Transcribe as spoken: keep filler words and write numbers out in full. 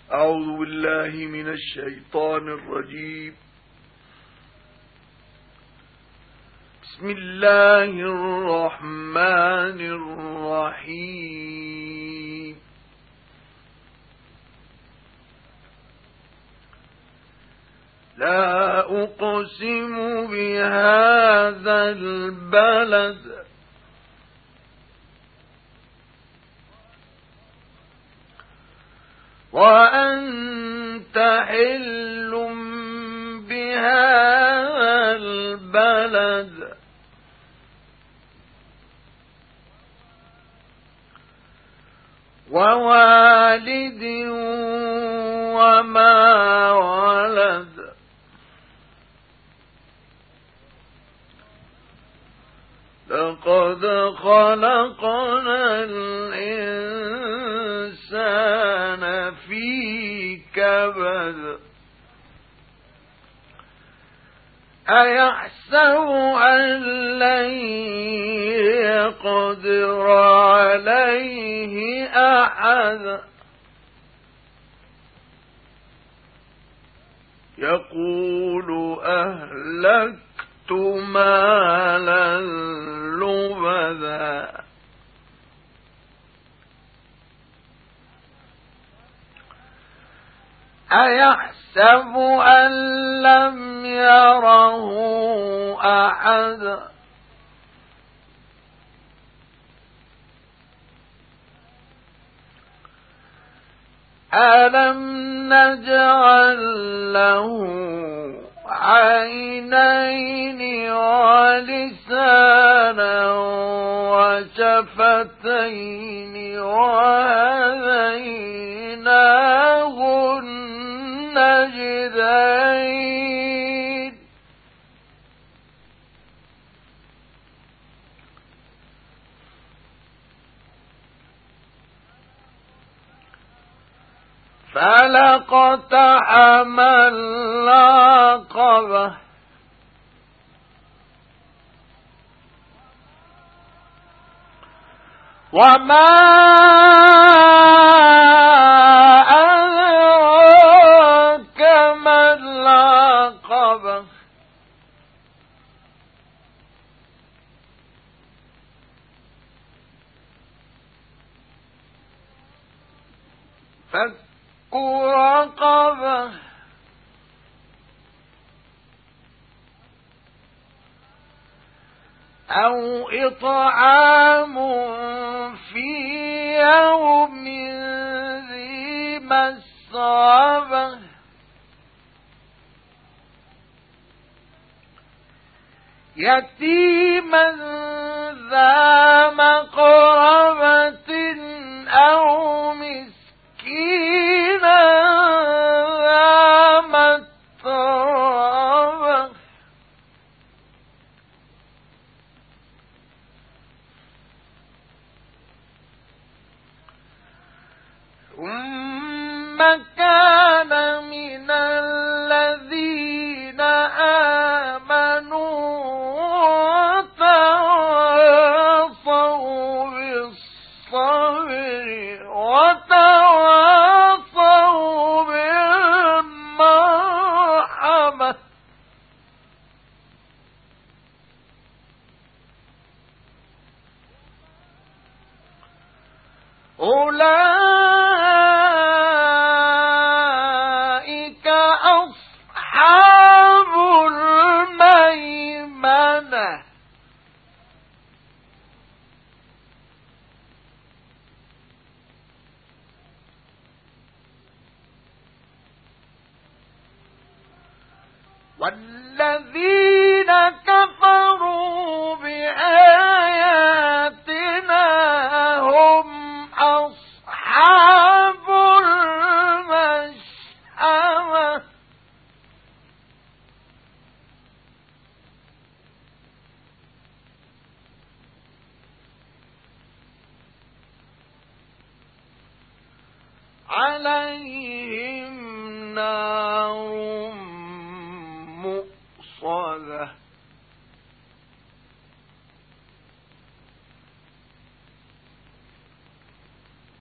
أعوذ بالله من الشيطان الرجيم. بسم الله الرحمن الرحيم. لا أقسم بهذا البلد وأنت حل بهذا البلد ووالد وما ولد لقد خلقنا الإنسان في كبد أيحسب أن لن يقدر عليه أحد يقول أهلكت مالا لبدا أيحسب أن لم يره أحد ألم نجعل له عينين ولسانا وشفتين وهديناه النجدين فلقتحم العقبة وما أدراك ما العقبة فك رقبة أو إطعام في يوم ذي مسغبة يتيما ذا مقربة أو مسكينا ذا متربة ثم كان من الذين آمنوا وتواصوا بالصبر وتواصوا بالمرحمة أولئك أصحاب الميمنة والذين كفروا بآياتنا هم أصحاب المشأمة عليهم نار